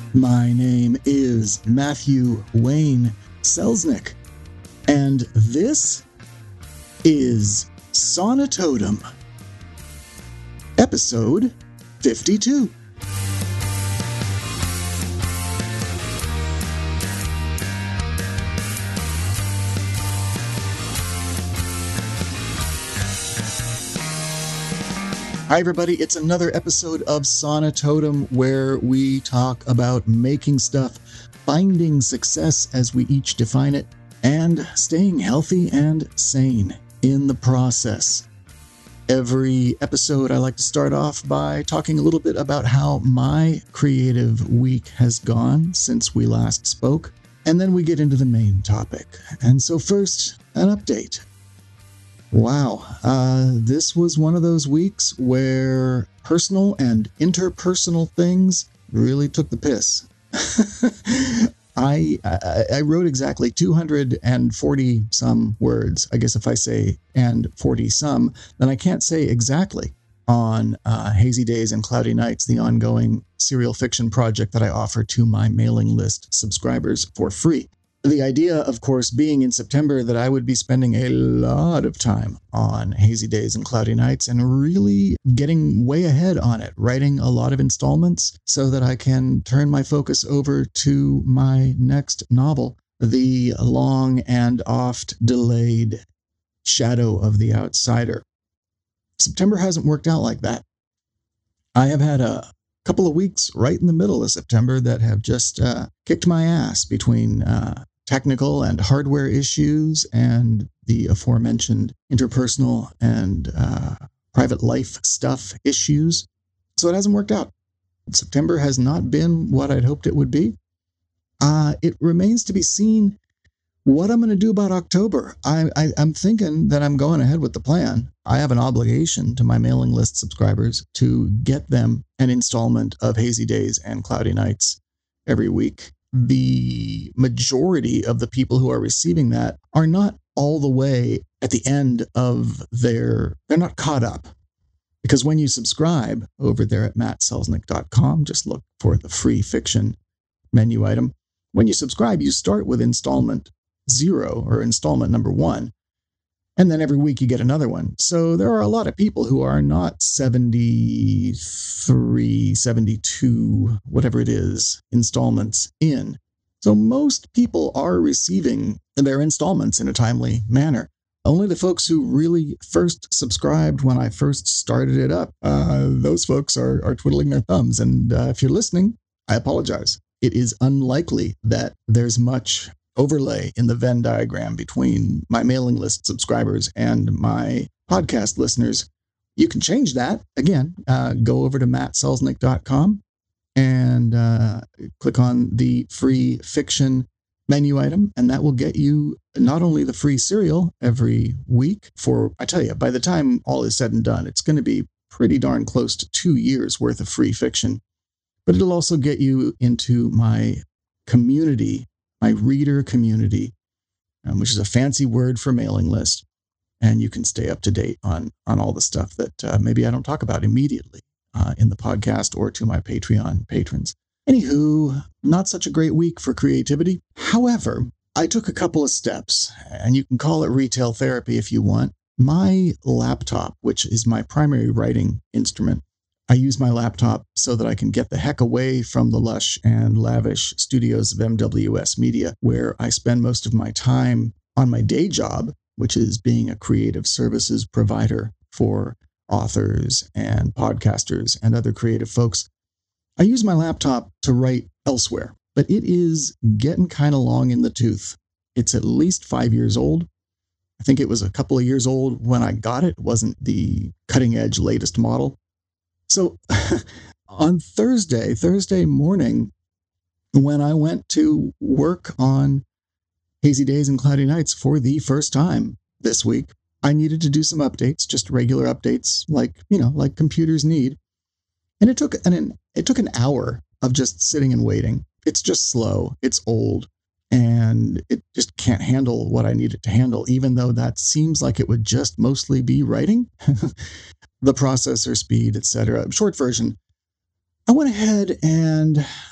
My name is Matthew Wayne Selznick, and this is Sonatotum, episode 52. Hi everybody, it's another episode of Sonatotum where we talk about making stuff, finding success as we each define it, and staying healthy and sane in the process. Every episode I like to start off by talking a little bit about how my creative week has gone since we last spoke, and then we get into the main topic. And so first, an update. Wow, this was one of those weeks where personal and interpersonal things really took the piss. I wrote exactly 240 some words. I guess if I say and 40 some, then I can't say exactly on Hazy Days and Cloudy Nights, the ongoing serial fiction project that I offer to my mailing list subscribers for free. The idea, of course, being in September that I would be spending a lot of time on Hazy Days and Cloudy Nights and really getting way ahead on it, writing a lot of installments so that I can turn my focus over to my next novel, the long and oft delayed Shadow of the Outsider. September hasn't worked out like that. I have had a couple of weeks right in the middle of September that have just kicked my ass between technical and hardware issues and the aforementioned interpersonal and private life stuff issues. So it hasn't worked out. September has not been what I'd hoped it would be. It remains to be seen what I'm going to do about October. I'm thinking that I'm going ahead with the plan. I have an obligation to my mailing list subscribers to get them an installment of Hazy Days and Cloudy Nights every week. The majority of the people who are receiving that are not all the way at the end of they're not caught up. Because when you subscribe over there at mattselznick.com, just look for the free fiction menu item. When you subscribe, you start with installment 0 or installment number 1. And then every week you get another one. So there are a lot of people who are not 73, 72, whatever it is, installments in. So most people are receiving their installments in a timely manner. Only the folks who really first subscribed when I first started it up, those folks are twiddling their thumbs. And if you're listening, I apologize. It is unlikely that there's much overlay in the Venn diagram between my mailing list subscribers and my podcast listeners. You can change that. Again, go over to mattselznick.com and click on the free fiction menu item, and that will get you not only the free serial every week for, I tell you, by the time all is said and done, it's going to be pretty darn close to 2 years worth of free fiction, but it'll also get you into my community, my reader community, which is a fancy word for mailing list. And you can stay up to date on all the stuff that maybe I don't talk about immediately in the podcast or to my Patreon patrons. Anywho, not such a great week for creativity. However, I took a couple of steps, and you can call it retail therapy if you want. My laptop, which is my primary writing instrument, I use my laptop so that I can get the heck away from the lush and lavish studios of MWS Media, where I spend most of my time on my day job, which is being a creative services provider for authors and podcasters and other creative folks. I use my laptop to write elsewhere, but it is getting kind of long in the tooth. It's at least 5 years old. I think it was a couple of years old when I got it. It wasn't the cutting edge latest model. So on Thursday morning, when I went to work on Hazy Days and Cloudy Nights for the first time this week, I needed to do some updates, just regular updates like computers need. And it took an hour of just sitting and waiting. It's just slow. It's old. And it just can't handle what I need it to handle, even though that seems like it would just mostly be writing. The processor speed, etc. Short version, I went ahead and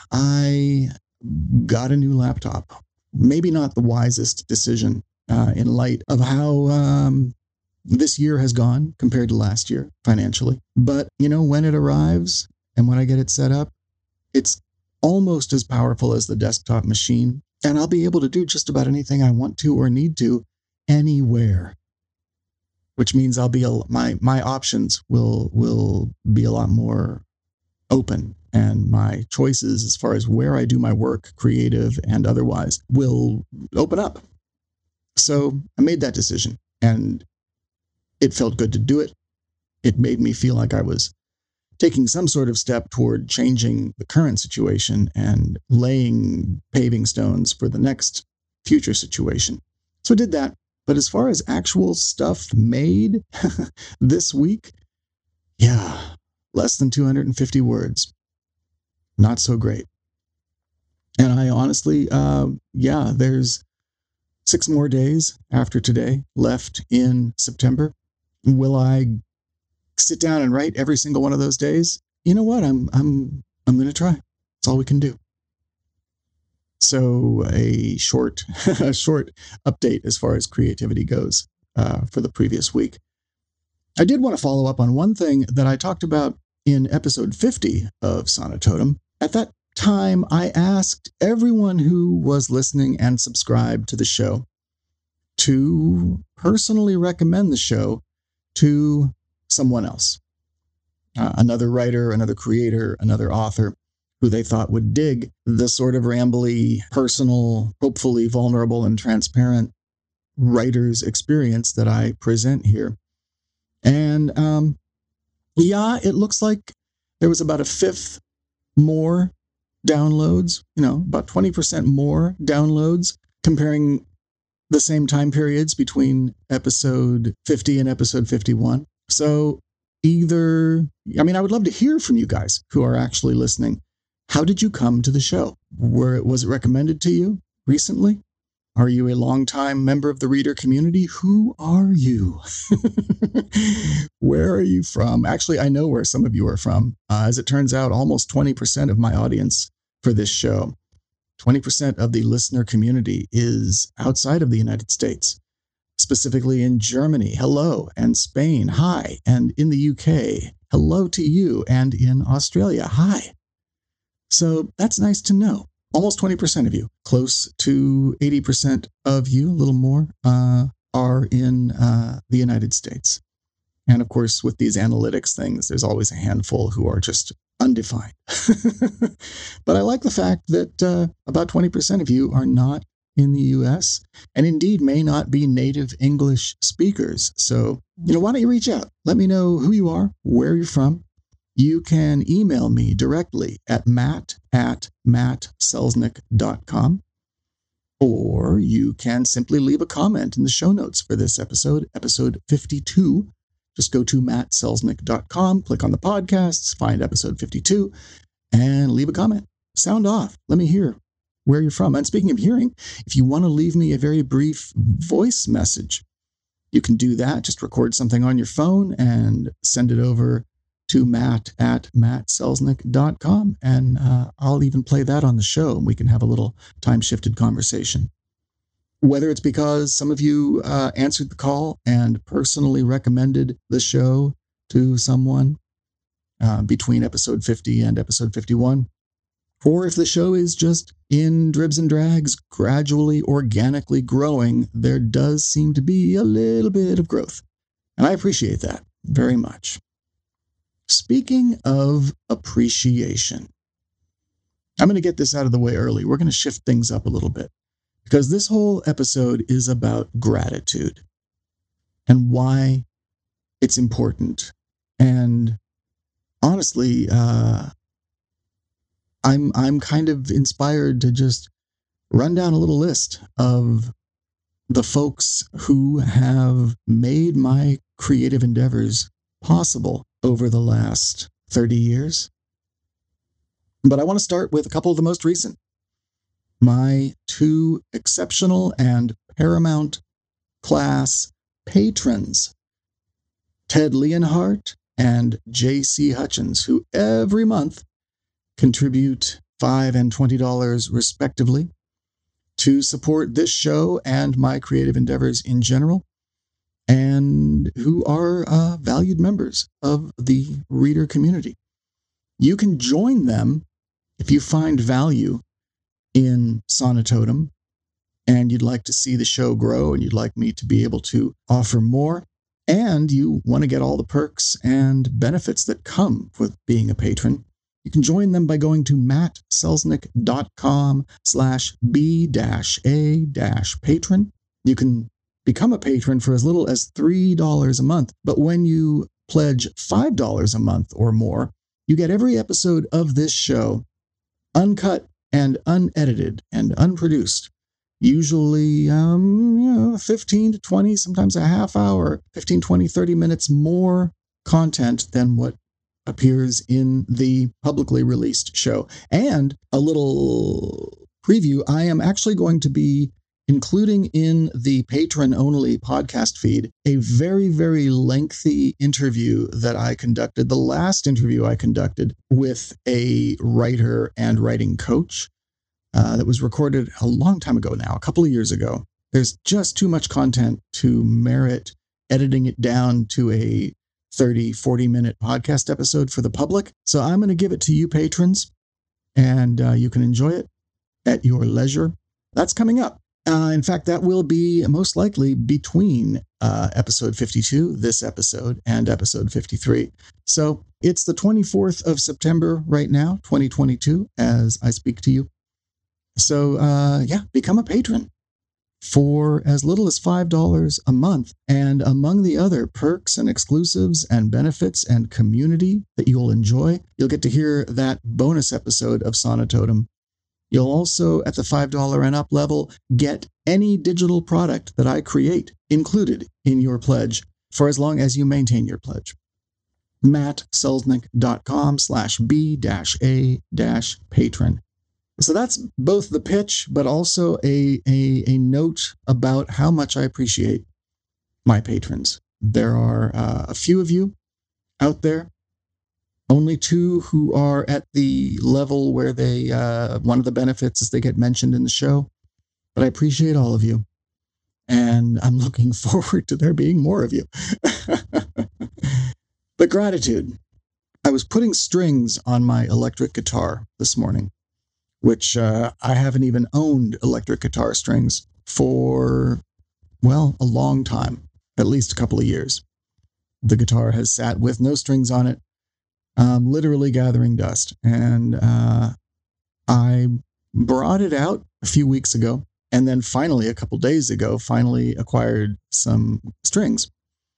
I got a new laptop. Maybe not the wisest decision in light of how this year has gone compared to last year financially. But, when it arrives and when I get it set up, it's almost as powerful as the desktop machine. And I'll be able to do just about anything I want to or need to anywhere. Which means my options will be a lot more open, and my choices as far as where I do my work, creative and otherwise, will open up. So I made that decision, and it felt good to do it. It made me feel like I was taking some sort of step toward changing the current situation and laying paving stones for the next future situation. So I did that. But as far as actual stuff made this week, less than 250 words. Not so great. And I honestly, there's 6 more days after today left in September. Will I sit down and write every single one of those days? You know what? I'm going to try. That's all we can do. So a short update as far as creativity goes for the previous week. I did want to follow up on one thing that I talked about in episode 50 of Sonatotum. At that time, I asked everyone who was listening and subscribed to the show to personally recommend the show to someone else, another writer, another creator, another author, who they thought would dig the sort of rambly, personal, hopefully vulnerable and transparent writer's experience that I present here. And it looks like there was about 1/5 more downloads, about 20% more downloads comparing the same time periods between episode 50 and episode 51. So I would love to hear from you guys who are actually listening. How did you come to the show? Was it recommended to you recently? Are you a longtime member of the reader community? Who are you? Where are you from? Actually, I know where some of you are from. As it turns out, almost 20% of my audience for this show, 20% of the listener community is outside of the United States, specifically in Germany. Hello. And Spain. Hi. And in the UK. Hello to you. And in Australia. Hi. So that's nice to know. Almost 20% of you, close to 80% of you, a little more, are in the United States. And of course, with these analytics things, there's always a handful who are just undefined. But I like the fact that about 20% of you are not in the US and indeed may not be native English speakers. So, why don't you reach out? Let me know who you are, where you're from. You can email me directly at matt@mattselznick.com, or you can simply leave a comment in the show notes for this episode 52. Just go to mattselznick.com, click on the podcasts, find episode 52, and leave a comment. Sound off. Let me hear where you're from. And speaking of hearing, if you want to leave me a very brief voice message, you can do that. Just record something on your phone and send it over to matt@mattselznick.com, and I'll even play that on the show, and we can have a little time-shifted conversation. Whether it's because some of you answered the call and personally recommended the show to someone between episode 50 and episode 51, or if the show is just in dribs and drags, gradually, organically growing, there does seem to be a little bit of growth. And I appreciate that very much. Speaking of appreciation, I'm going to get this out of the way early. We're going to shift things up a little bit because this whole episode is about gratitude and why it's important. And honestly, I'm kind of inspired to just run down a little list of the folks who have made my creative endeavors possible over the last 30 years. But I want to start with a couple of the most recent. My 2 exceptional and paramount class patrons, Ted Leonhardt and J.C. Hutchins, who every month contribute $5 and $20 respectively, to support this show and my creative endeavors in general, and who are valued members of the reader community. You can join them if you find value in Sonatotum and you'd like to see the show grow and you'd like me to be able to offer more, and you want to get all the perks and benefits that come with being a patron. You can join them by going to mattselznick.com/b-a-patron. You can become a patron for as little as $3 a month, but when you pledge $5 a month or more, you get every episode of this show uncut and unedited and unproduced. Usually 15 to 20, sometimes a half hour, 15, 20, 30 minutes more content than what appears in the publicly released show. And a little preview, I am actually going to be including in the patron-only podcast feed a very, very lengthy interview that I conducted, the last interview I conducted with a writer and writing coach that was recorded a long time ago now, a couple of years ago. There's just too much content to merit editing it down to a 30, 40-minute podcast episode for the public. So I'm going to give it to you patrons, and you can enjoy it at your leisure. That's coming up. In fact, that will be most likely between episode 52, this episode, and episode 53. So it's the 24th of September right now, 2022, as I speak to you. So become a patron for as little as $5 a month. And among the other perks and exclusives and benefits and community that you'll enjoy, you'll get to hear that bonus episode of Sonatotum. You'll also, at the $5 and up level, get any digital product that I create included in your pledge for as long as you maintain your pledge. mattselznick.com/b-a-patron. So that's both the pitch, but also a note about how much I appreciate my patrons. There are a few of you out there, only 2 who are at the level where they, one of the benefits is they get mentioned in the show, but I appreciate all of you, and I'm looking forward to there being more of you. But gratitude. I was putting strings on my electric guitar this morning, which I haven't even owned electric guitar strings for, well, a long time, at least a couple of years. The guitar has sat with no strings on it, literally gathering dust. And I brought it out a few weeks ago, and then finally, a couple days ago, finally acquired some strings.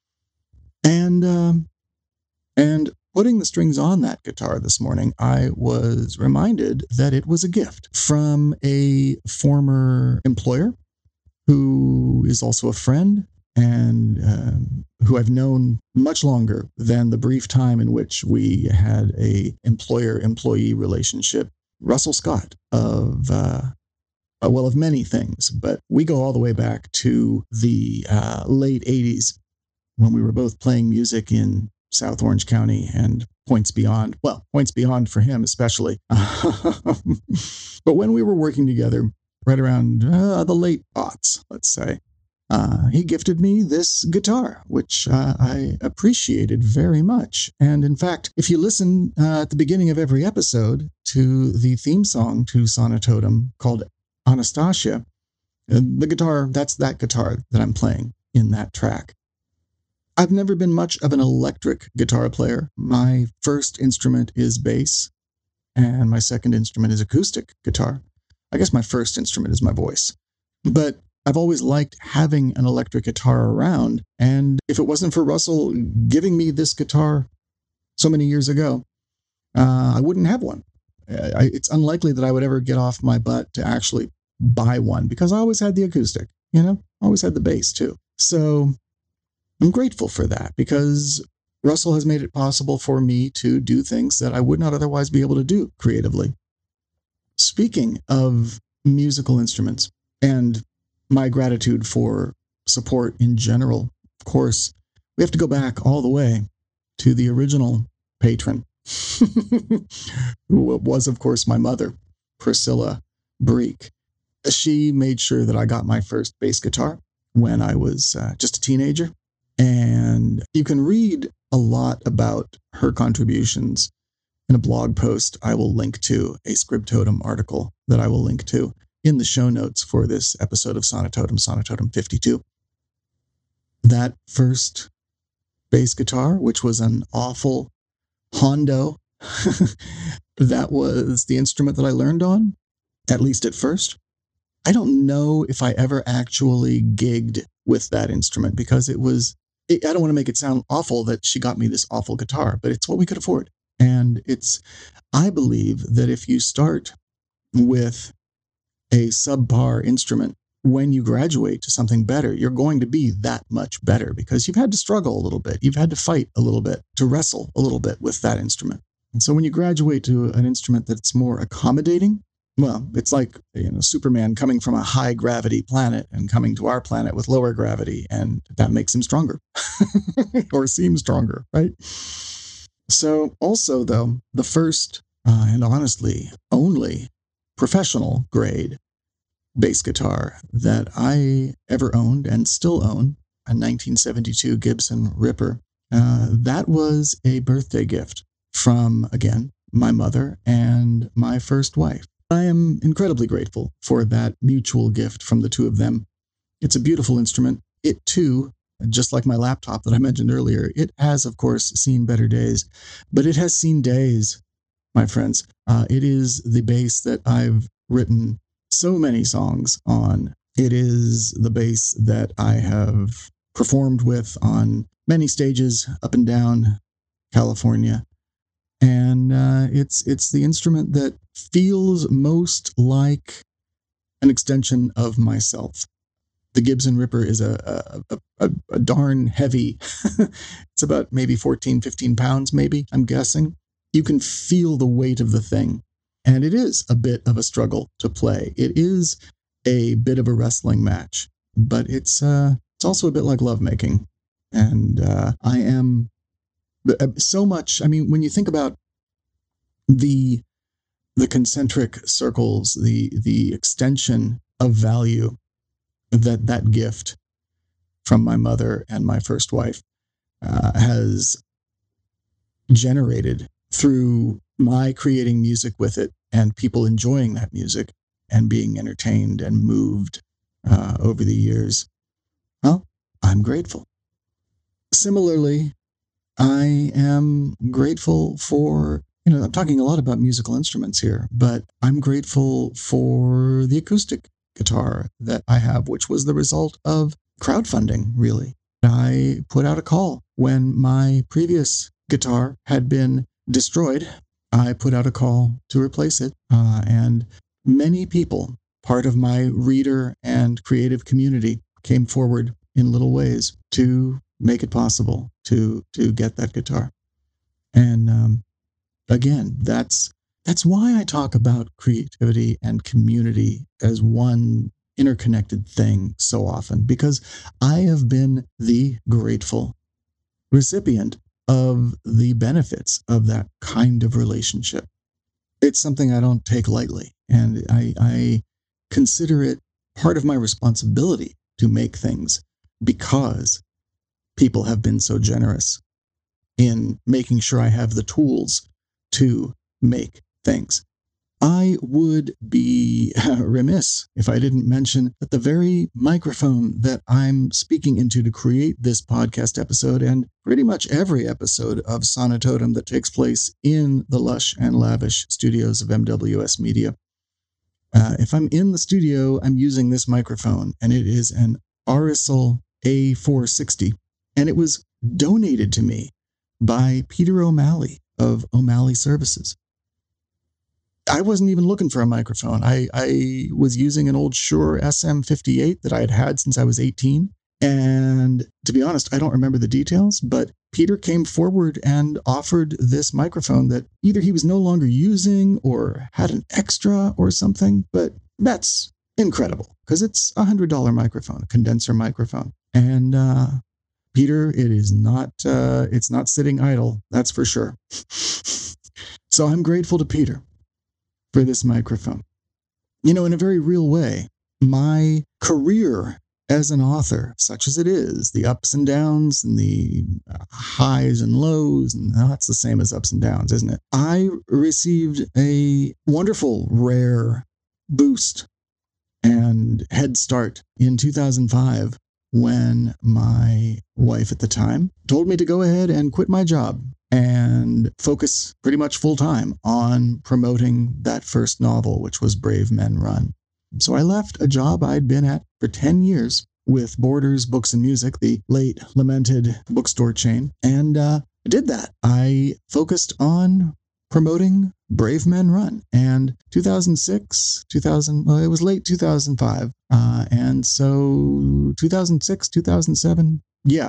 And putting the strings on that guitar this morning, I was reminded that it was a gift from a former employer who is also a friend and who I've known much longer than the brief time in which we had a employer-employee relationship. Russell Scott of many things, but we go all the way back to the late 80s when we were both playing music in South Orange County and points beyond. Well, points beyond for him especially. But when we were working together, right around the late aughts, let's say, he gifted me this guitar, which I appreciated very much. And in fact, if you listen at the beginning of every episode to the theme song to Sonatotum called Anastasia, the guitar, that's that guitar that I'm playing in that track. I've never been much of an electric guitar player. My first instrument is bass, and my second instrument is acoustic guitar. I guess my first instrument is my voice. But I've always liked having an electric guitar around, and if it wasn't for Russell giving me this guitar so many years ago, I wouldn't have one. It's unlikely that I would ever get off my butt to actually buy one, because I always had the acoustic, I always had the bass too. So I'm grateful for that, because Russell has made it possible for me to do things that I would not otherwise be able to do creatively. Speaking of musical instruments and my gratitude for support in general, of course, we have to go back all the way to the original patron, who was, of course, my mother. Priscilla Breek. She made sure that I got my first bass guitar when I was just a teenager. And you can read a lot about her contributions in a blog post I will link to, a Scribtotem article that I will link to in the show notes for this episode of Sonatotum, Sonatotum 52. That first bass guitar, which was an awful Hondo, that was the instrument that I learned on, at least at first. I don't know if I ever actually gigged with that instrument because I don't want to make it sound awful that she got me this awful guitar, but it's what we could afford. And I believe that if you start with a subpar instrument, when you graduate to something better, you're going to be that much better because you've had to struggle a little bit. You've had to fight a little bit, to wrestle a little bit with that instrument. And so when you graduate to an instrument that's more accommodating, well, it's like, Superman coming from a high gravity planet and coming to our planet with lower gravity, and that makes him stronger or seems stronger, right? So also, though, the first and honestly only professional grade bass guitar that I ever owned and still own, a 1972 Gibson Ripper, that was a birthday gift from, again, my mother and my first wife. I am incredibly grateful for that mutual gift from the two of them. It's a beautiful instrument. It, too, just like my laptop that I mentioned earlier, it has, of course, seen better days. But it has seen days, my friends. It is the bass that I've written so many songs on. It is the bass that I have performed with on many stages up and down California. And it's the instrument that feels most like an extension of myself. The Gibson Ripper is a darn heavy. It's about maybe 14, 15 pounds, maybe, I'm guessing. You can feel the weight of the thing. And it is a bit of a struggle to play. It is a bit of a wrestling match. But it's also a bit like lovemaking. And I am so much, I mean, when you think about the concentric circles, the extension of value that gift from my mother and my first wife has generated through my creating music with it and people enjoying that music and being entertained and moved over the years. Well, I'm grateful. Similarly, I am grateful for, I'm talking a lot about musical instruments here, but I'm grateful for the acoustic guitar that I have, which was the result of crowdfunding, really. I put out a call when my previous guitar had been destroyed. I put out a call to replace it, and many people, part of my reader and creative community, came forward in little ways to make it possible to get that guitar. And again, that's why I talk about creativity and community as one interconnected thing so often, because I have been the grateful recipient of the benefits of that kind of relationship. It's something I don't take lightly, and I consider it part of my responsibility to make things because people have been so generous in making sure I have the tools to make things. I would be remiss if I didn't mention that the very microphone that I'm speaking into to create this podcast episode, and pretty much every episode of Sonatotum that takes place in the lush and lavish studios of MWS Media, if I'm in the studio, I'm using this microphone, and it is an Arisol A460, and it was donated to me by Peter O'Malley of O'Malley Services. I wasn't even looking for a microphone. I was using an old Shure SM58 that I had had since I was 18. And to be honest, I don't remember the details, but Peter came forward and offered this microphone that either he was no longer using or had an extra or something. But that's incredible because it's a $100 microphone, a condenser microphone. And Peter, it's not sitting idle, that's for sure. So I'm grateful to Peter for this microphone. in a very real way, my career as an author, such as it is, the ups and downs and the highs and lows, and that's the same as ups and downs, isn't it? I received a wonderful, rare boost and head start in 2005 when my wife at the time told me to go ahead and quit my job and focus pretty much full time on promoting that first novel, which was Brave Men Run. So I left a job I'd been at for 10 years with Borders Books and Music, the late lamented bookstore chain, and I did that. I focused on promoting Brave Men Run. And 2006, it was late 2005. And so 2006, 2007,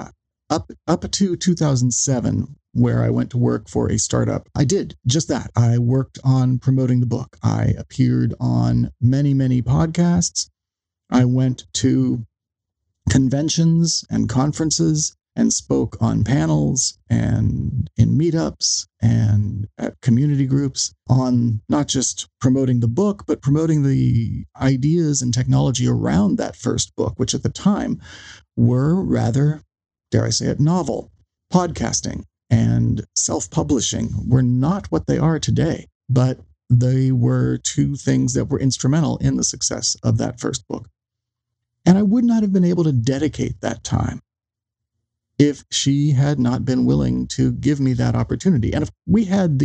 up to 2007, where I went to work for a startup, I did just that. I worked on promoting the book. I appeared on many, many podcasts. I went to conventions and conferences and spoke on panels and in meetups and at community groups on not just promoting the book, but promoting the ideas and technology around that first book, which at the time were rather, dare I say it, novel. Podcasting and self-publishing were not what they are today, but they were two things that were instrumental in the success of that first book. And I would not have been able to dedicate that time if she had not been willing to give me that opportunity. And if we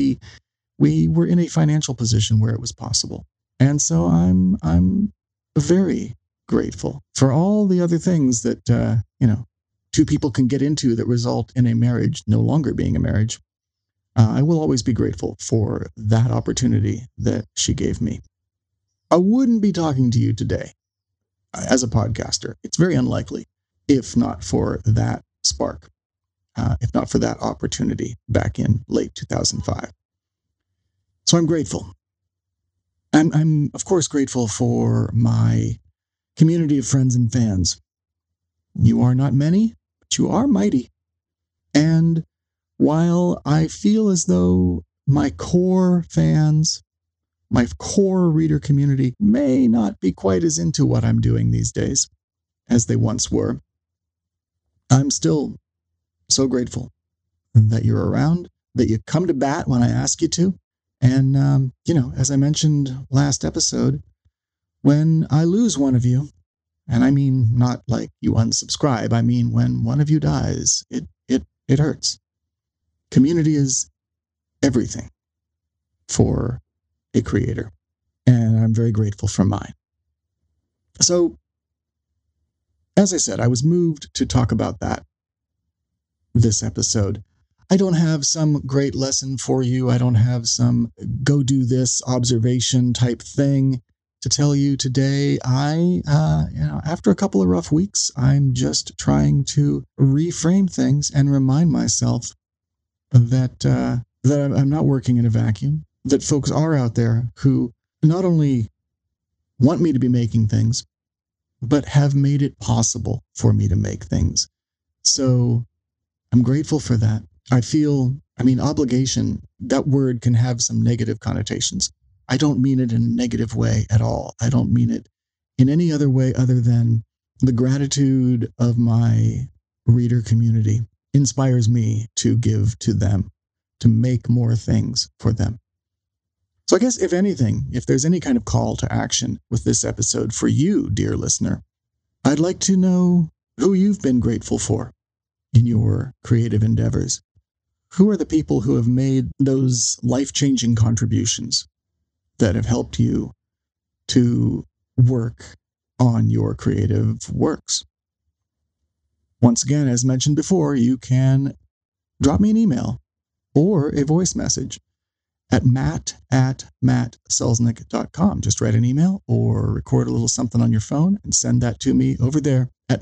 were in a financial position where it was possible. And so I'm very grateful for all the other things that, two people can get into that result in a marriage no longer being a marriage. I will always be grateful for that opportunity that she gave me. I wouldn't be talking to you today as a podcaster. It's very unlikely, if not for that spark, if not for that opportunity back in late 2005. So I'm grateful. I'm of course grateful for my community of friends and fans. You are not many, but you are mighty. And while I feel as though my core fans, my core reader community may not be quite as into what I'm doing these days as they once were, I'm still so grateful that you're around, that you come to bat when I ask you to. And, as I mentioned last episode, when I lose one of you, and I mean not like you unsubscribe, I mean when one of you dies, it hurts. Community is everything for a creator, and I'm very grateful for mine. So, as I said, I was moved to talk about that this episode. I don't have some great lesson for you. I don't have some go do this observation type thing to tell you today. After a couple of rough weeks, I'm just trying to reframe things and remind myself that I'm not working in a vacuum, that folks are out there who not only want me to be making things, but have made it possible for me to make things. So I'm grateful for that. Obligation, that word can have some negative connotations. I don't mean it in a negative way at all. I don't mean it in any other way other than the gratitude of my reader community inspires me to give to them, to make more things for them. So I guess if anything, if there's any kind of call to action with this episode for you, dear listener, I'd like to know who you've been grateful for in your creative endeavors. Who are the people who have made those life-changing contributions that have helped you to work on your creative works? Once again, as mentioned before, you can drop me an email or a voice message at matt@mattselznick.com. Just write an email or record a little something on your phone and send that to me over there at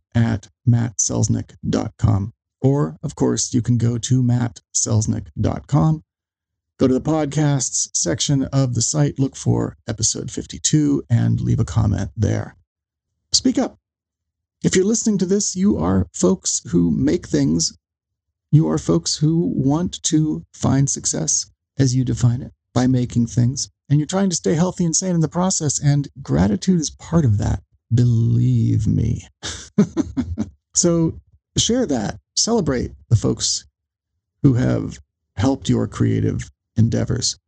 matt@mattselznick.com. Or, of course, you can go to mattselznick.com, go to the podcasts section of the site, look for episode 52, and leave a comment there. Speak up. If you're listening to this, you are folks who make things. You are folks who want to find success, as you define it, by making things. and you're trying to stay healthy and sane in the process, and gratitude is part of that. Believe me. So share that. Celebrate the folks who have helped your creative endeavors.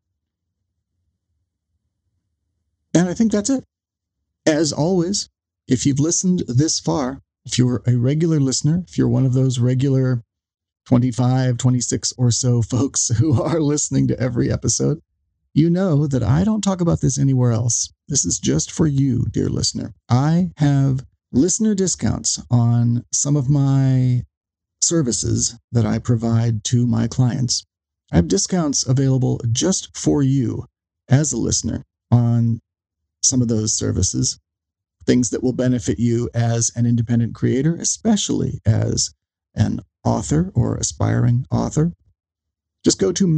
And I think that's it. As always, if you've listened this far, if you're a regular listener, if you're one of those regular 25, 26 or so folks who are listening to every episode, you know that I don't talk about this anywhere else. This is just for you, dear listener. I have listener discounts on some of my services that I provide to my clients. I have discounts available just for you as a listener on some of those services, things that will benefit you as an independent creator, especially as an author or aspiring author. Just go to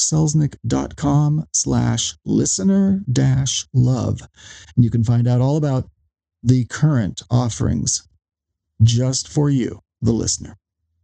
mattselznick.com/listener-love, and you can find out all about the current offerings just for you, the listener.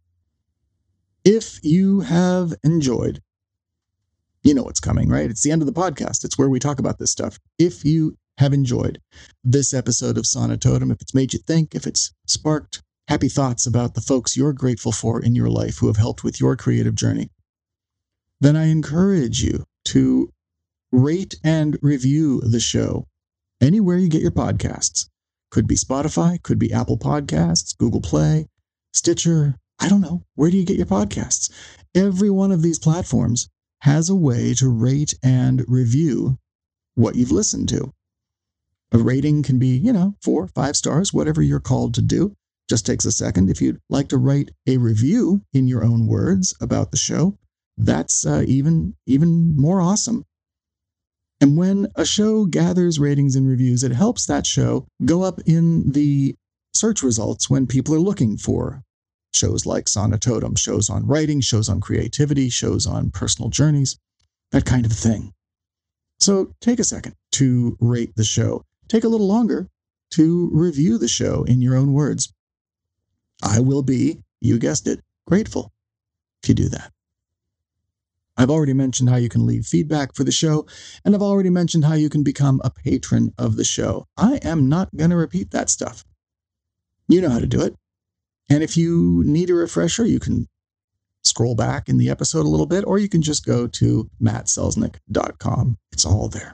If you have enjoyed, you know what's coming, right? It's the end of the podcast. It's where we talk about this stuff. If you have enjoyed this episode of Sonatotum, if it's made you think, if it's sparked happy thoughts about the folks you're grateful for in your life who have helped with your creative journey, then I encourage you to rate and review the show anywhere you get your podcasts. Could be Spotify, could be Apple Podcasts, Google Play, Stitcher. I don't know. Where do you get your podcasts? Every one of these platforms has a way to rate and review what you've listened to. A rating can be, 4, 5 stars, whatever you're called to do. Just takes a second. If you'd like to write a review in your own words about the show, that's even more awesome. And when a show gathers ratings and reviews, it helps that show go up in the search results when people are looking for shows like Sonatotum, shows on writing, shows on creativity, shows on personal journeys, that kind of thing. So take a second to rate the show. Take a little longer to review the show in your own words. I will be, you guessed it, grateful if you do that. I've already mentioned how you can leave feedback for the show, and I've already mentioned how you can become a patron of the show. I am not going to repeat that stuff. You know how to do it. And if you need a refresher, you can scroll back in the episode a little bit, or you can just go to mattselznick.com. It's all there.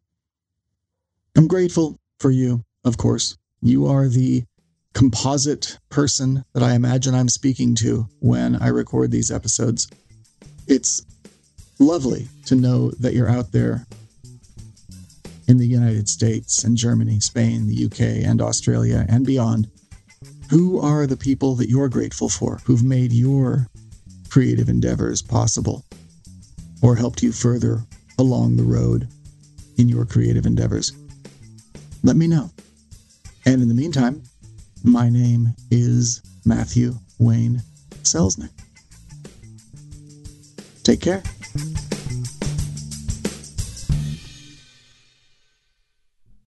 I'm grateful for you, of course. You are the composite person that I imagine I'm speaking to when I record these episodes. It's lovely to know that you're out there in the United States and Germany, Spain, the UK, and Australia, and beyond. Who are the people that you're grateful for, who've made your creative endeavors possible or helped you further along the road in your creative endeavors? Let me know. And in the meantime, my name is Matthew Wayne Selznick. Take care.